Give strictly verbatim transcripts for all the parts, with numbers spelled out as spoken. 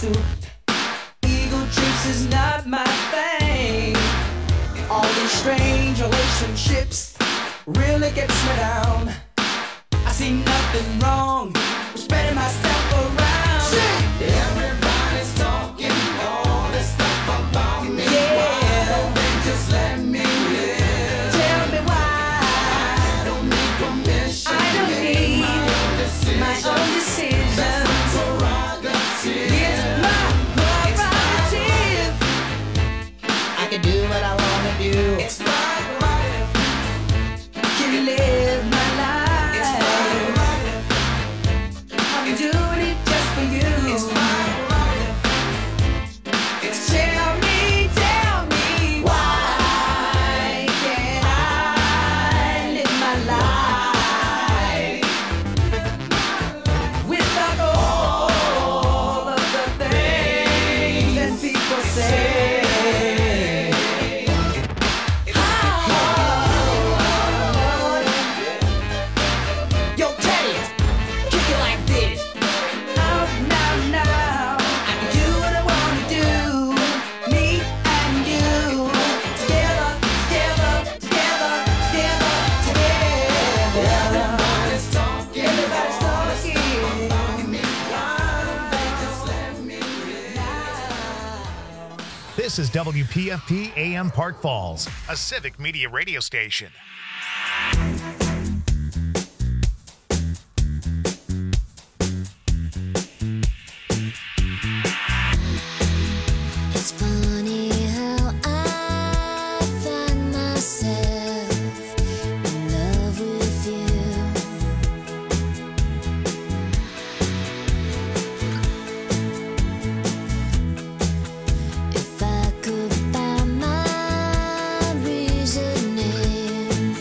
suit. Eagle trips is not my thing. All these strange relationships really gets me down. I see nothing wrong with spreading myself around. Everybody's talking all this stuff about me. Yeah. Why don't they just let me live? Tell me why. I don't need permission. I don't need my own decision. My own decision. That's my prerogative. It's my prerogative. I can do what I want to do. It's my life. Can live my life. It's my life. I'm doing it just for you. It's my life. It's tell me, tell me why can't I live my life without all of the things that people say. Yo, Teddy, kick it like this. Now, now, now, I can do what I want to do. Me and you, together, together, together, together, together. Everybody's talking, everybody's talking about me. Why don't they just let me live? This is W P F P A M Park Falls, a civic media radio station. It's funny how I find myself in love with you. If I could find my reasoning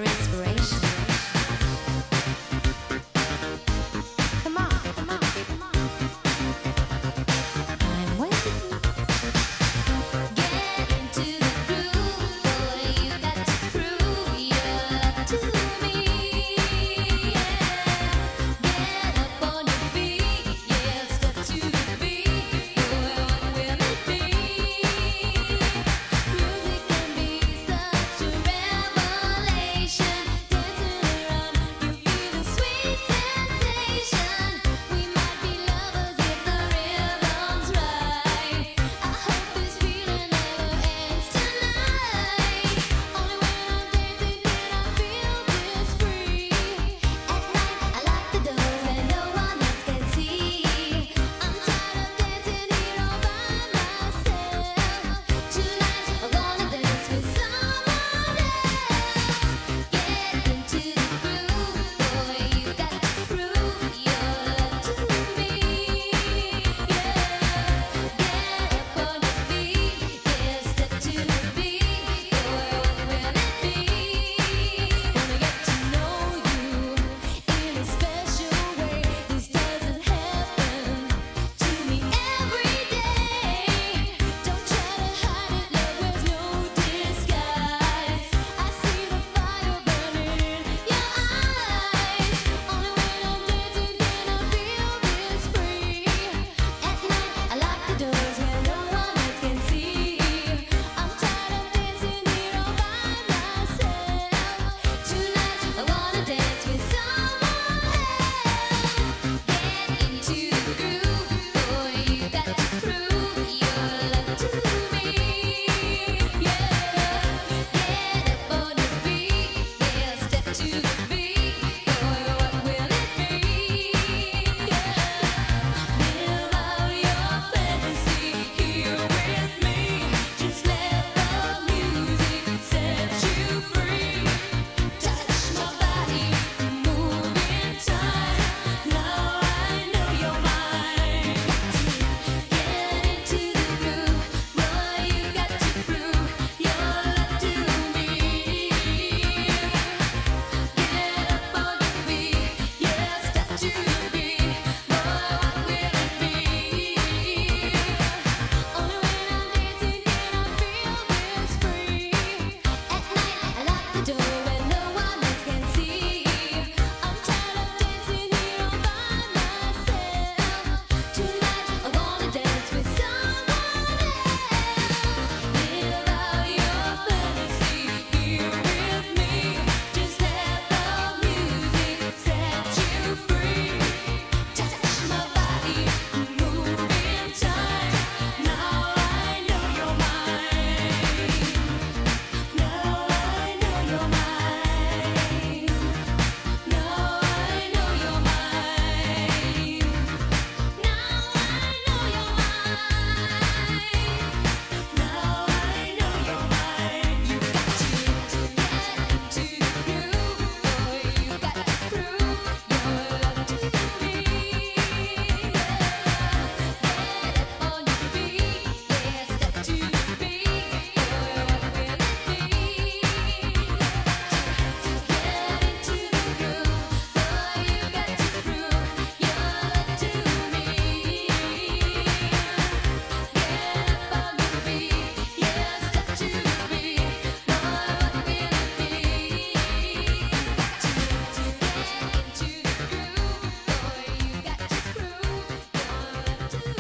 inspiration. Come on, come on, come on. I'm waiting. Get into the groove, boy. You got to prove your love to me. Get up on your feet, yeah. Step to the beat, boy. What will it be? Music can be such a revelation. Dancing around, you feel the sweet sensation. We might be lovers if the rhythm's right. I hope this feeling never ends tonight. Only when I'm dancing can I feel this free. At night I lock the doors where no one else can see. I'm tired of dancing here all by myself. Tonight I'm gonna dance with someone else. Get into the groove, boy. You got to prove your love to me. Yeah, get up on your feet, yeah. Step to the beat, boy. What will it be? Wanna get to know you in a special way. This doesn't happen to me every day. Don't try to hide it, love wears no disguise. I see the fire burning in your eyes. Only when I'm dancing can I feel this free. At night I lock the doors where no one else can see. I'm tired of dancing here all by myself. Tonight I wanna dance with someone else. Get into the groove, boy. You got to prove your love to me. Yeah, get up on your feet, yeah. Step to the beat, boy. What will it be? Yeah, live out your fantasy here with me. Just let the music set you free. Touch my body, move in time. Now I know you're mine. Get into the groove, boy. You got to prove your love to me. Get up on your feet, yeah. Step to the beat, boy. What will it be? Only when I'm dancing can I feel this free. At night I lock the door where no one else can see. I'm tired of dancing here all by myself. Tonight I wanna dance with someone else. Live out your fantasy here with me. Just let the music set you free. Touch my body, move in time. Now I know you're mine. Now I know you're mine. Now I know you're mine. Now I know you're mine. Now I know you're mine. You got to get into the groove, boy. You got to prove your love to me. Get up on your feet, yeah. Step to the beat, boy. What will it be? Get into the groove, boy. You got to prove your love to me. Get up on your feet, yeah. Step to the beat, boy. What will it be? Got to get into the groove, boy. You got to prove your love to me.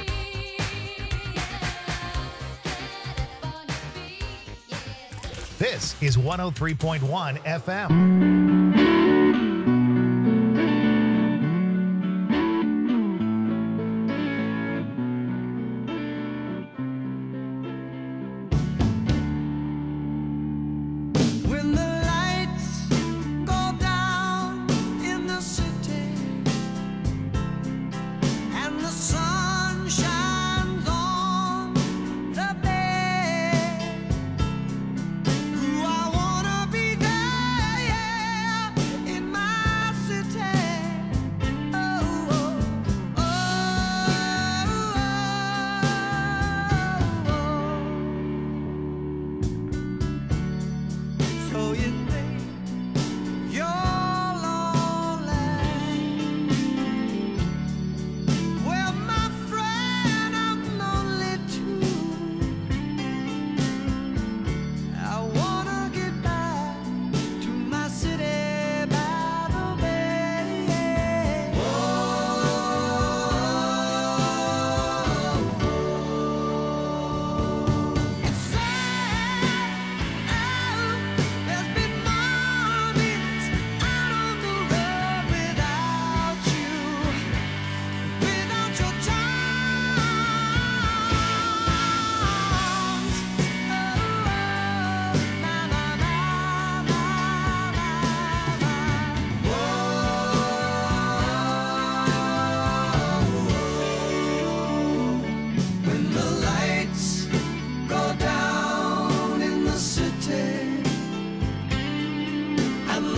Get up on your feet, yeah. This is one oh three point one F M. When the lights go down in the city and the sun shines on the bay, ooh, I wanna be there, yeah.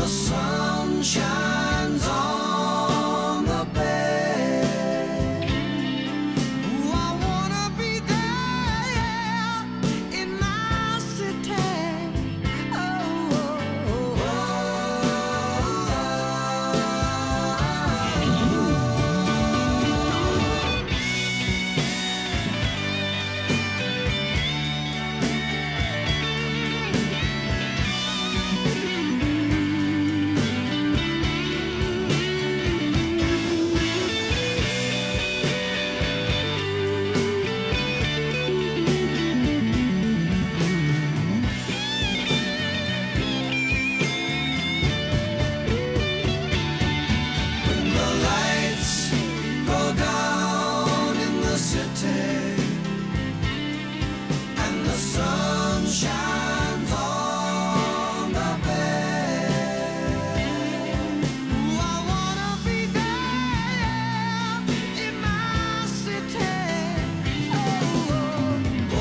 the sun shines on the bed. Ooh, I wanna be there in my city. Oh, oh, oh, when the lights go down in the city and the sun shines on the bed. Ooh, I wanna be there in my city. Oh, oh,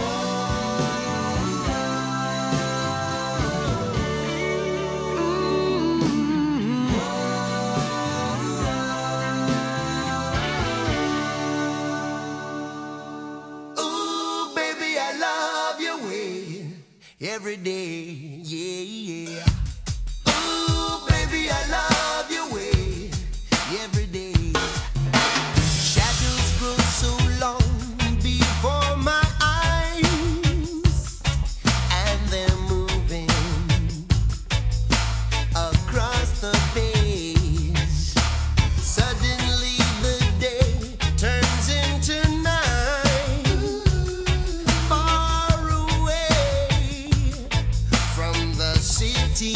ooh, baby, I love your way every day, yeah, yeah. Ooh, baby, I love your way every day. Shadows grow so long before my eyes, and they're moving across the page. Suddenly the day turns into night, far away from the city.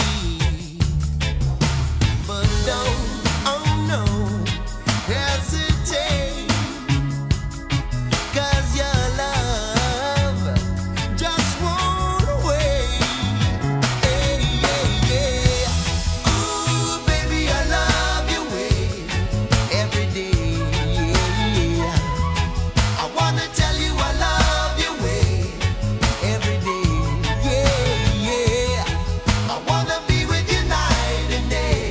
But don't, oh no, hesitate, 'cause your love just won't wait. Hey, yeah, yeah. Ooh, baby, I love your way every day, yeah. I wanna tell you I love your way every day, yeah, yeah. I wanna be with you night and day.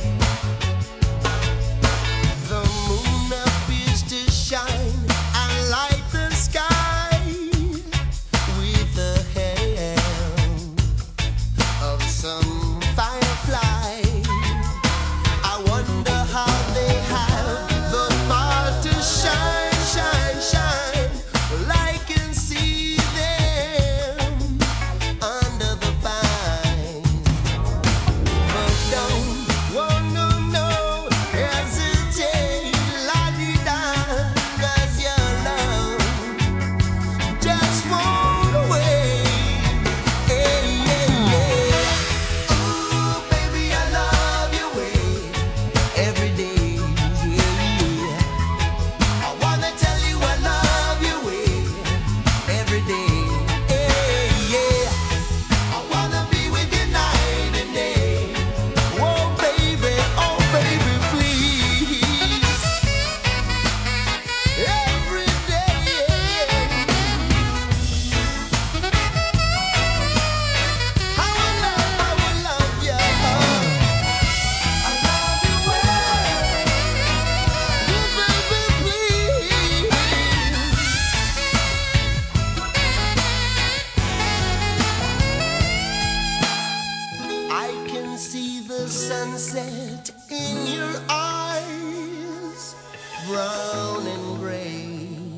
The moon appears to shine and light the sky with the help of some firefly. I wonder how they have the power to shine, shine, shine. Well, I can see them under the pine. But don't, oh no, no, hesitate, la-di-da, 'cause your love just won't wait. Hey, yeah, yeah. Ooh, baby, I love your way every day, yeah, yeah. I wanna tell you I love your way every day, hey, yeah. I wanna be with you night and day. Oh, baby, oh, baby, please. Every day. I will love, I will love you. I love you well. Oh, baby, please. I can see the sunset in your eyes, brown and gray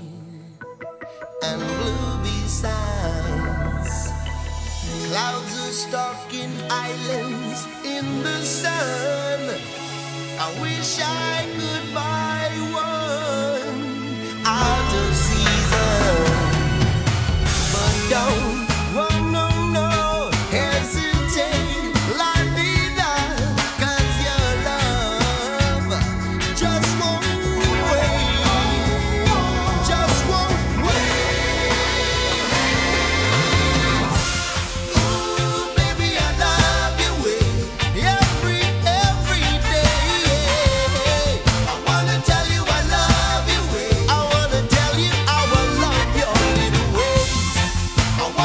and blue besides. Clouds are stalking islands in the sun. I wish I could buy one out of season. But don't, oh no, no, hesitate, la-di-da, 'cause your love just won't wait, just won't wait. Ooh, baby, I love your way every, every day. I wanna tell you I love your way. I wanna tell you I will love your little ways. I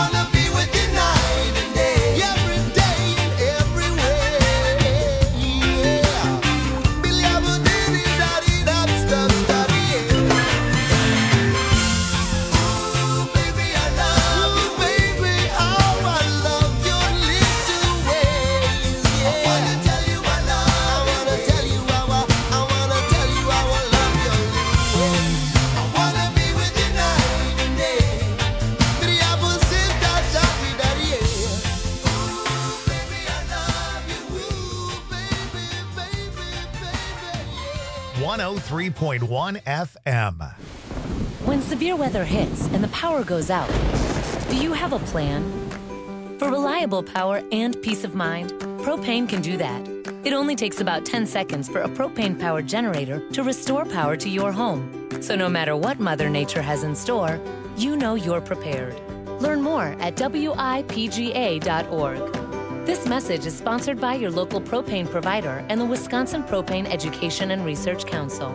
one oh three point one F M. When severe weather hits and the power goes out, do you have a plan? For reliable power and peace of mind, Propane can do that. It only takes about ten seconds for a propane-powered generator to restore power to your home. So no matter what Mother Nature has in store, you know you're prepared. Learn more at W I P G A dot org. This message is sponsored by your local propane provider and the Wisconsin Propane Education and Research Council.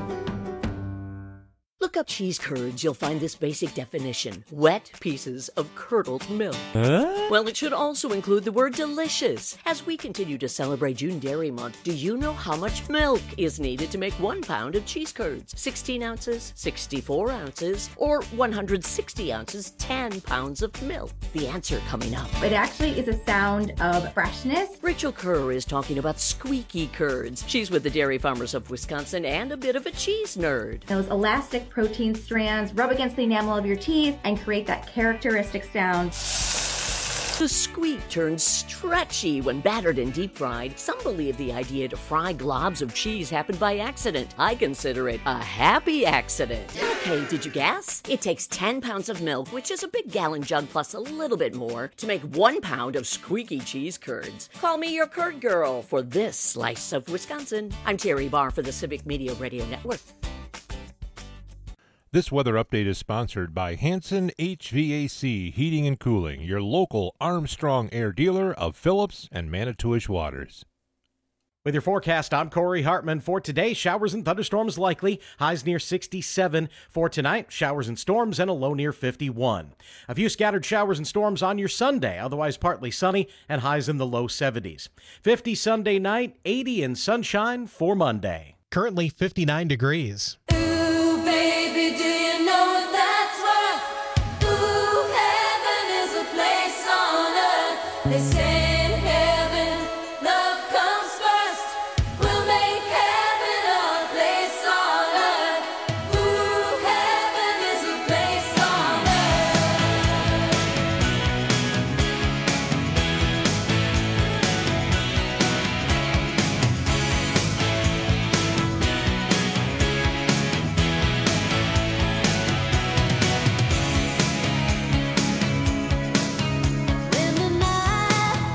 Look up cheese curds, you'll find this basic definition. Wet pieces of curdled milk. Huh? Well, it should also include the word delicious. As we continue to celebrate June Dairy Month, do you know how much milk is needed to make one pound of cheese curds? sixteen ounces, sixty-four ounces, or one hundred sixty ounces, ten pounds of milk? The answer coming up. It actually is a sound of freshness. Rachel Kerr is talking about squeaky curds. She's with the Dairy Farmers of Wisconsin and a bit of a cheese nerd. Those elastic protein strands rub against the enamel of your teeth and create that characteristic sound. The squeak turns stretchy when battered and deep fried. Some believe the idea to fry globs of cheese happened by accident. I consider it a happy accident. Okay, did you guess? It takes ten pounds of milk, which is a big gallon jug plus a little bit more, to make one pound of squeaky cheese curds. Call me your curd girl for this slice of Wisconsin. I'm Terry Barr for the Civic Media Radio Network. This weather update is sponsored by Hanson H V A C Heating and Cooling, your local Armstrong Air dealer of Phillips and Manitowish Waters. With your forecast, I'm Corey Hartman. For today, showers and thunderstorms likely, highs near sixty-seven. For tonight, showers and storms and a low near fifty-one. A few scattered showers and storms on your Sunday, otherwise partly sunny and highs in the low seventies. fifty Sunday night, eighty in sunshine for Monday. Currently fifty-nine degrees. Ooh, baby, do you know what that's worth? Ooh, heaven is a place on earth. They say in heaven, love comes first. We'll make heaven a place on earth. Ooh, heaven is a place on When the night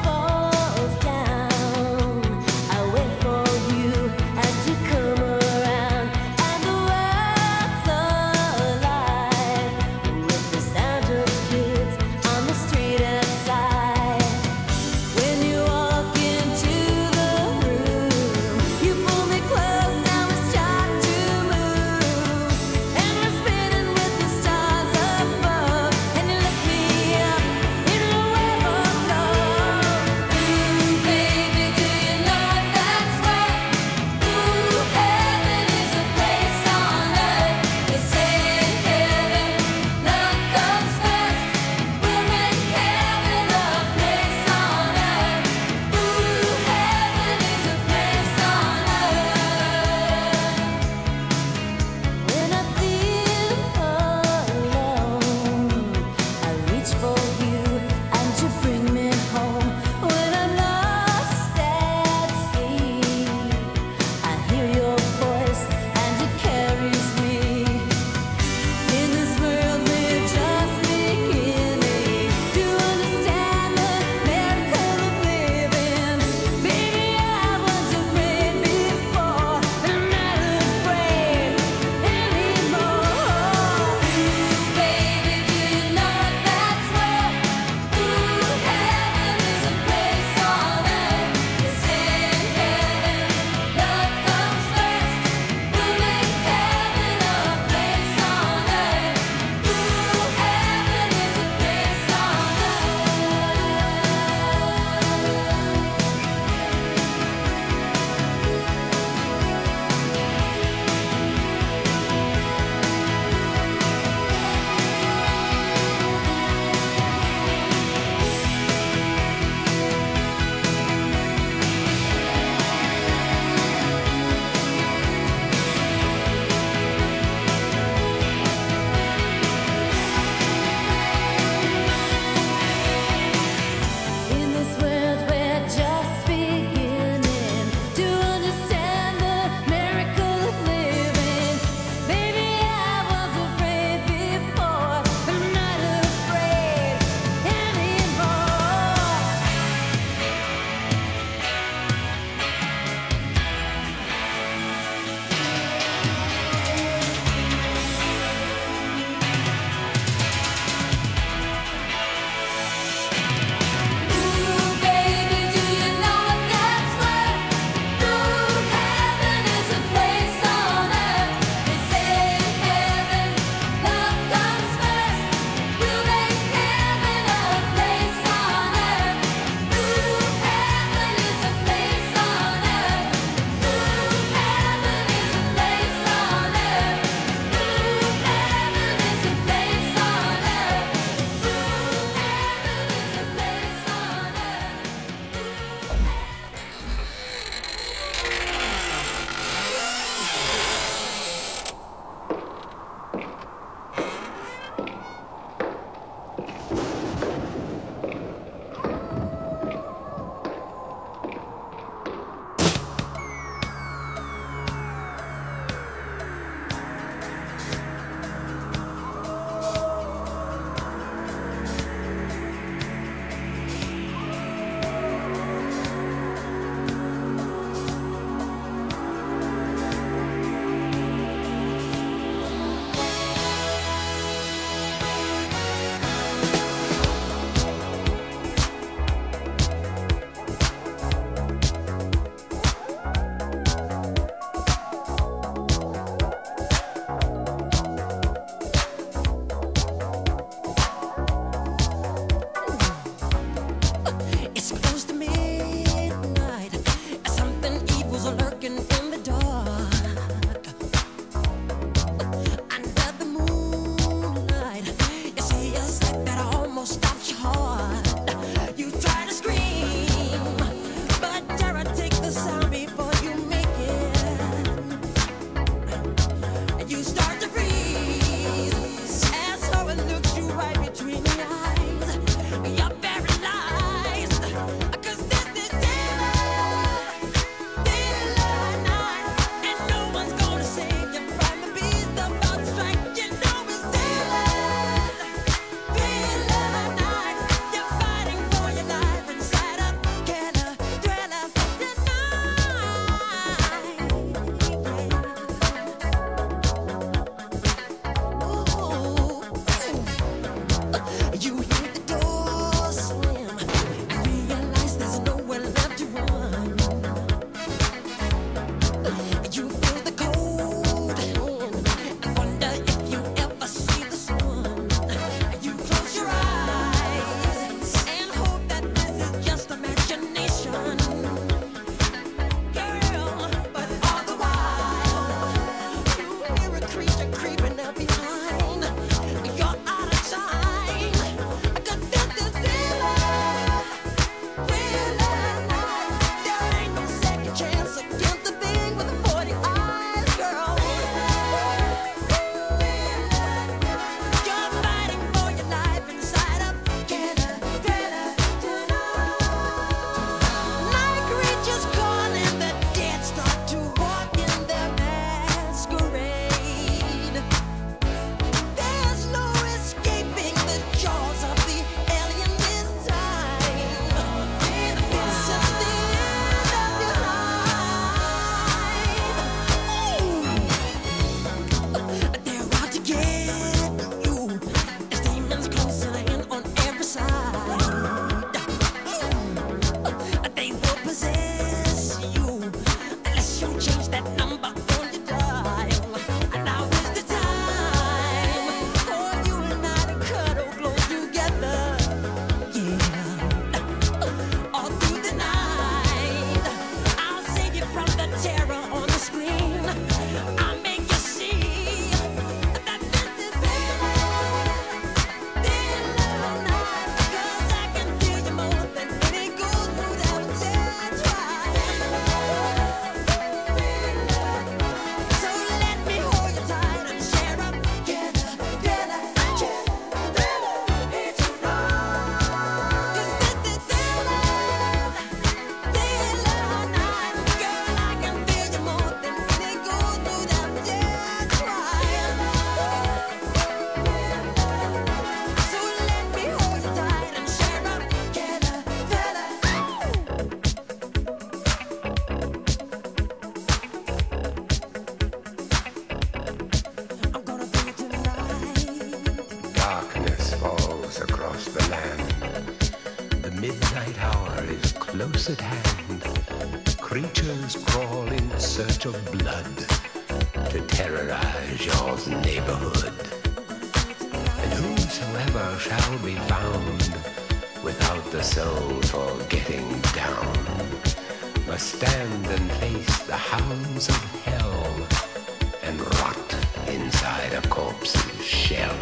close at hand, creatures crawl in search of blood to terrorize your neighborhood. And whosoever shall be found without the soul for getting down must stand and face the hounds of hell and rot inside a corpse's shell.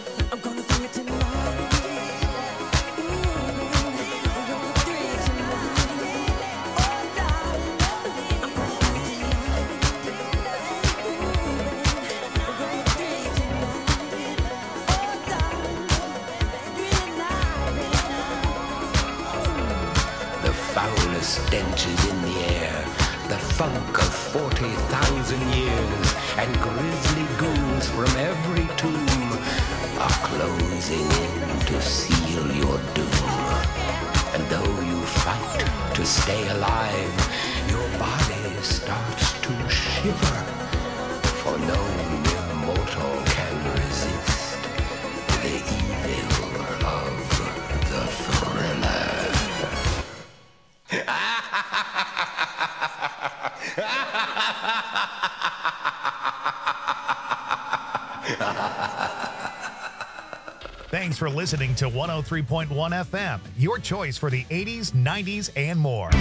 Stench is in the air, the funk of forty thousand years, and grisly ghouls from every tomb are closing in to seal your doom. And though you fight to stay alive, your body starts to shiver, for no mere mortal can resist the evil of the thriller. Thanks for listening to one oh three point one F M, your choice for the eighties, nineties, and more.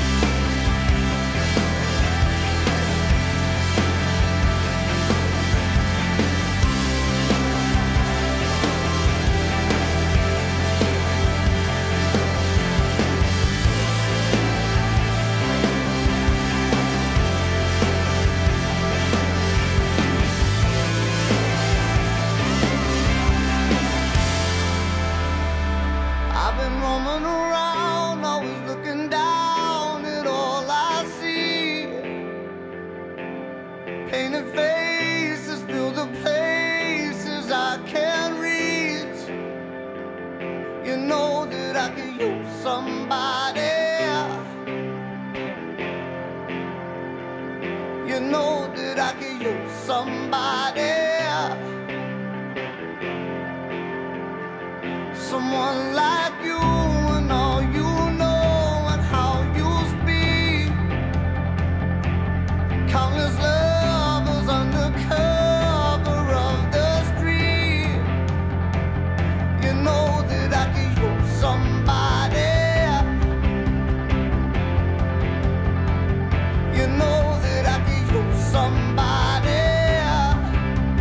I've been roaming around, always looking down at all I see. Painted faces fill the places I can't reach. You know that I could use somebody. You know that I could use somebody. Someone like you and all you know and how you speak. Countless lovers under cover of the street. You know that I could use somebody. You know that I could use somebody.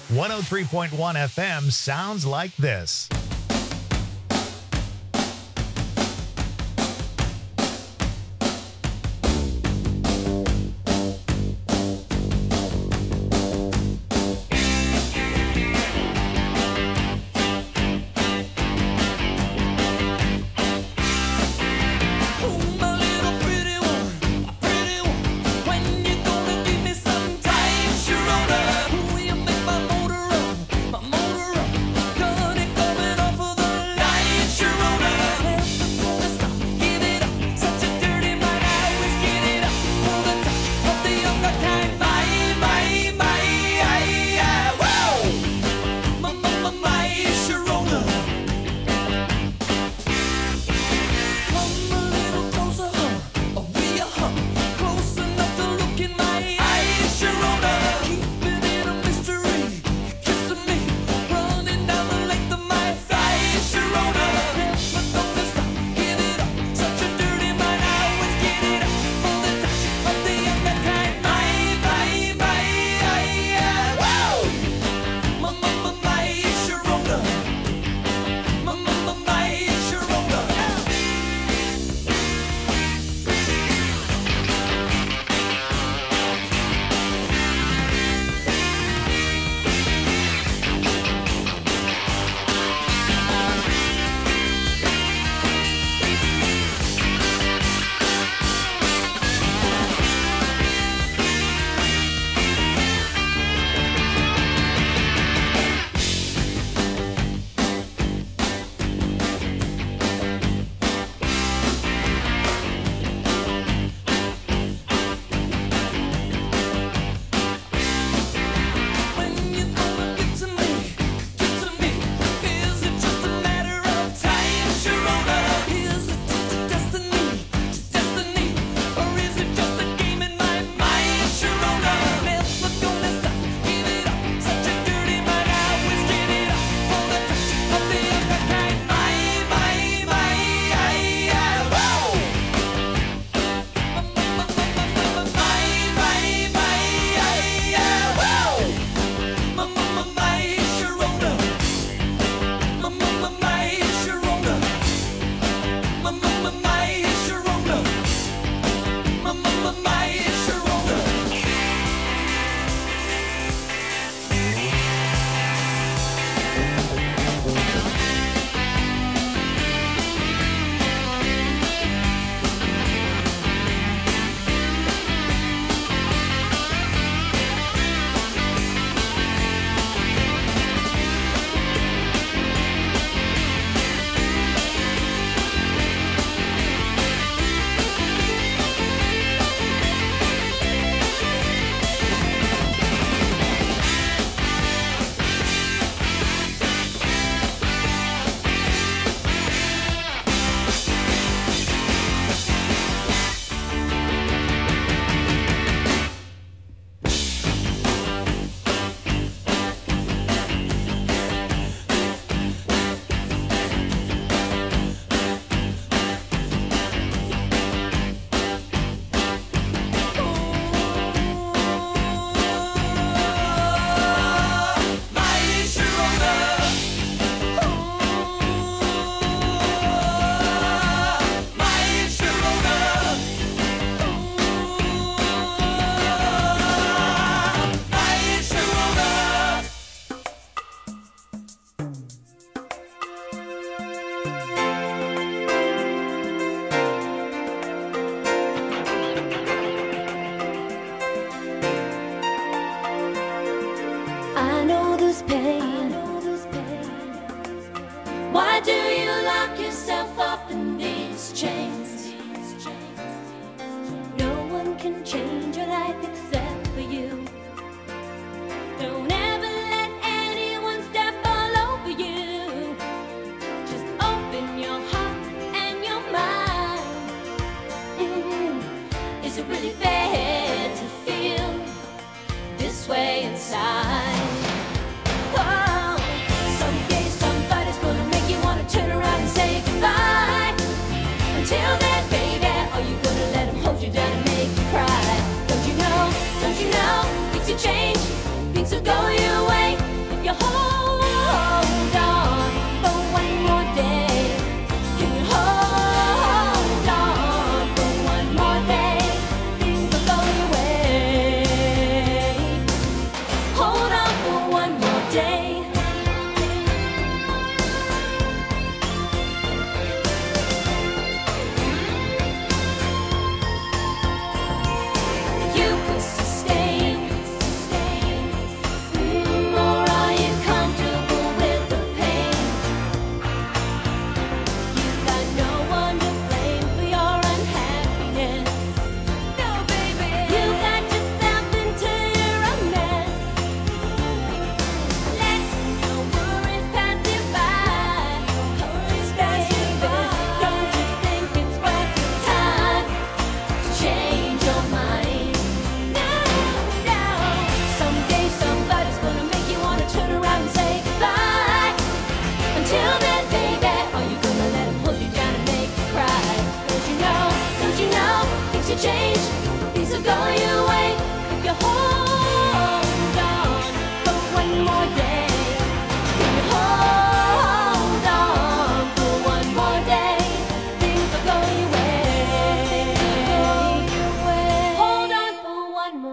one oh three point one F M sounds like this. My motor run, my motor run, got it coming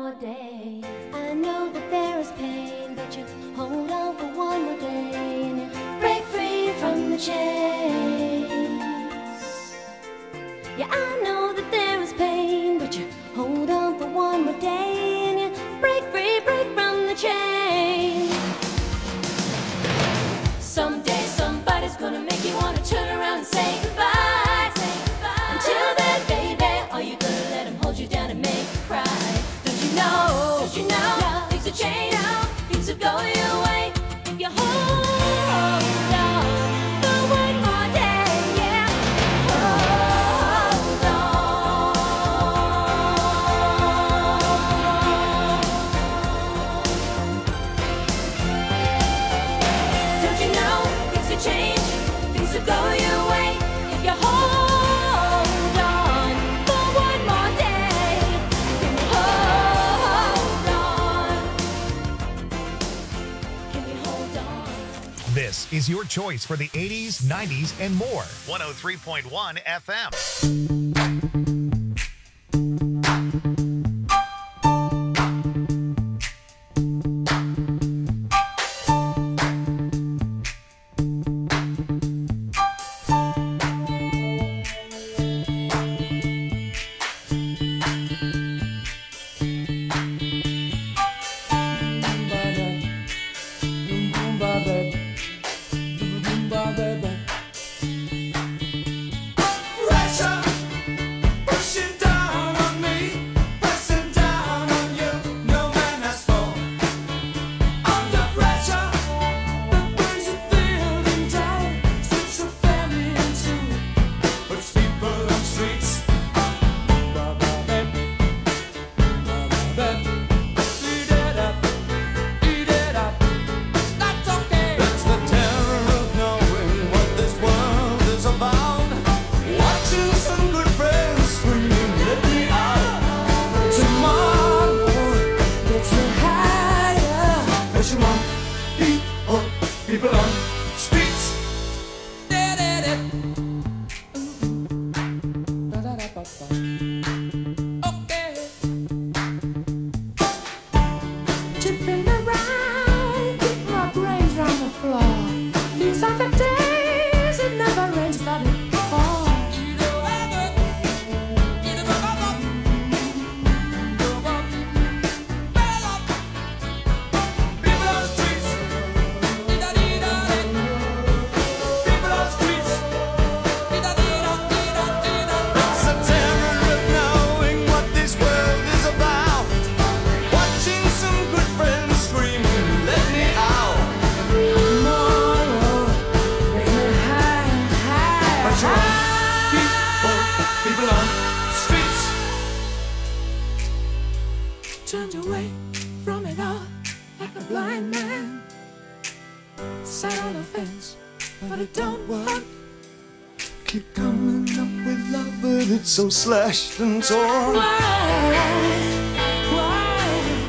more day. I know that there is pain, but you hold on for one more day and you break free from the chains. Yeah, I know that there is pain, but you hold on for one more day and you break free, break from the chains. Someday somebody's gonna make you wanna turn around and say goodbye. Say goodbye. Until then, baby, are you gonna let him hold you down and make you cry? Don't you know, don't you know, things will change, things will go your way if you hold on for one more day, yeah. Hold on. Don't you know, things will change, things will go your way if you hold on for one more day. Can you hold on? Can you hold on? This is your choice for the eighties, nineties, and more. one oh three point one F M. Pressure pushing down on me, pressing down on you. No man has fallen under pressure. The burns are building down, strips of family in two, puts people on streets. Eat it up, eat it up. That's okay. That's the terror of knowing what this world is about. Watching some good friends screaming, let me out. Tomorrow gets me higher. Pressure on people, people on streets. Okay. Tipping around, keep my brains round the floor. These are the days it never rains, but it falls. People on streets. People on streets. It's the terror of knowing what this world is about. Watching some good friends screaming, let me out. Tomorrow gets me high, high, Pressure on people, people on streets. Turned away from it all like a blind man. Sat on the fence, but it don't work. Keep coming up with love, but it's so slashed and torn. Why? Why?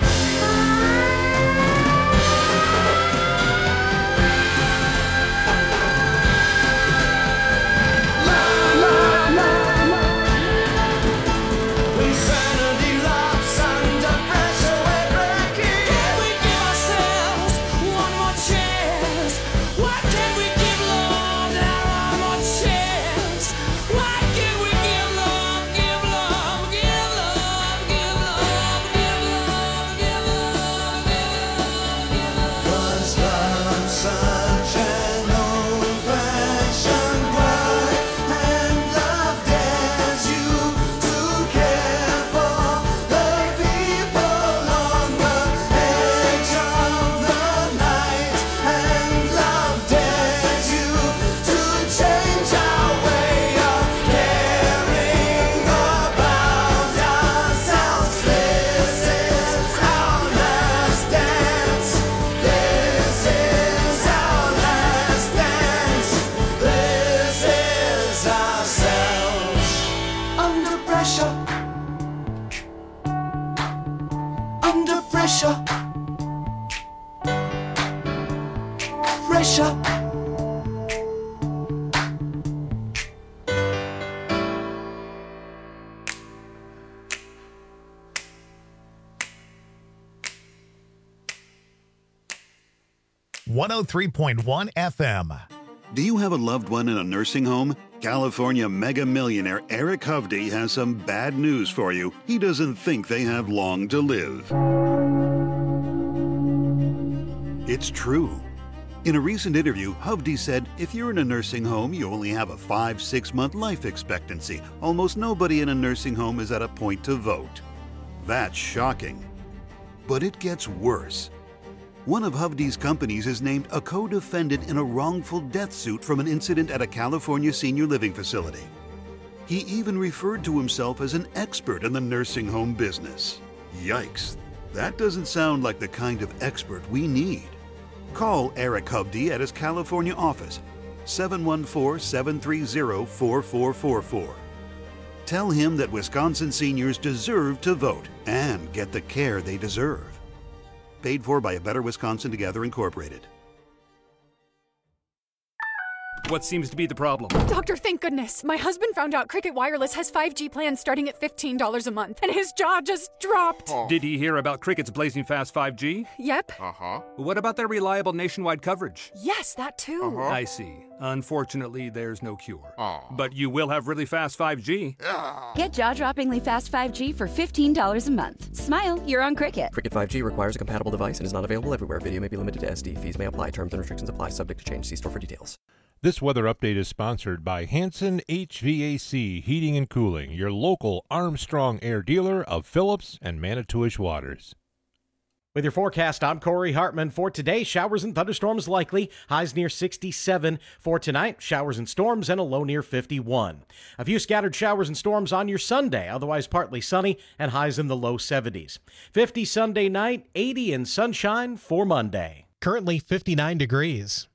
Insanity laughs under pressure, we're breaking. Can we give ourselves one more chance? Why can't we give love now one more chance? Why can't we give love, give love, give love, give love, give love, give love, give love? 'Cause love's such an old-fashioned word, and love dares you to care for the people on the edge of the night, and love dares you to change our way of caring about ourselves. This is our last dance. This is our last dance. This is ourselves. Under pressure. Under pressure. Pressure. Thank you. one oh three point one F M. Do you have a loved one in a nursing home? California mega millionaire Eric Hovde has some bad news for you. He doesn't think they have long to live. It's true. In a recent interview, Hovde said, if you're in a nursing home, you only have a five, six month life expectancy. Almost nobody in a nursing home is at a point to vote. That's shocking. But it gets worse. One of Hovde's companies is named a co-defendant in a wrongful death suit from an incident at a California senior living facility. He even referred to himself as an expert in the nursing home business. Yikes, that doesn't sound like the kind of expert we need. Call Eric Hovde at his California office, seven one four, seven three zero, four four four four. Tell him that Wisconsin seniors deserve to vote and get the care they deserve. Paid for by A Better Wisconsin Together, Incorporated. What seems to be the problem? Doctor, thank goodness. My husband found out Cricket Wireless has five G plans starting at fifteen dollars a month, and his jaw just dropped. Did he hear about Cricket's blazing fast five G? Yep. Uh-huh. What about their reliable nationwide coverage? Yes, that too. Uh-huh. I see. Unfortunately, there's no cure. But you will have really fast five G. Get jaw-droppingly fast five G for fifteen dollars a month. Smile, you're on Cricket. Cricket five G requires a compatible device and is not available everywhere. Video may be limited to S D. Fees may apply. Terms and restrictions apply. Subject to change. See store for details. This weather update is sponsored by Hanson H V A C Heating and Cooling, your local Armstrong Air dealer of Phillips and Manitowish Waters. With your forecast, I'm Corey Hartman. For today, showers and thunderstorms likely. Highs near sixty-seven. For tonight, showers and storms and a low near fifty-one. A few scattered showers and storms on your Sunday, otherwise partly sunny and highs in the low seventies. fifty Sunday night, eighty in sunshine for Monday. Currently fifty-nine degrees.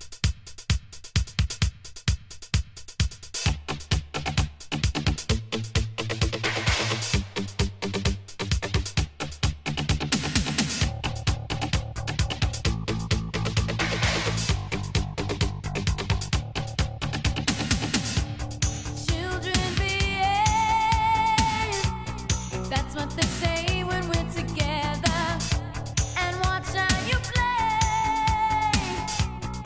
Children behave. That's what they say when we're together. And watch how you play.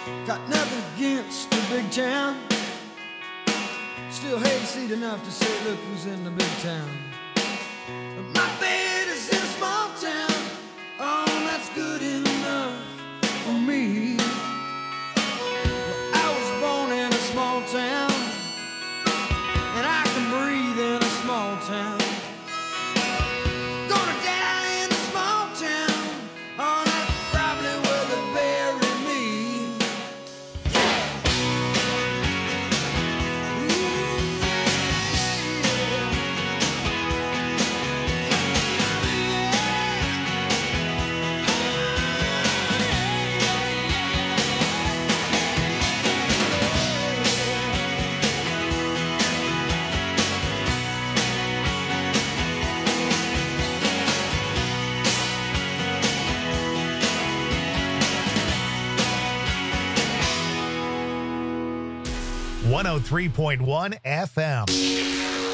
Got nothing against the big town. Still hate to see it enough to say, look who's in the big town. But my bed is in a small town. Oh, that's good enough for me. Well, I was born in a small town, and I can breathe in a small town. Gonna die in a small town. Oh, that's probably where they bury me. one oh three point one F M.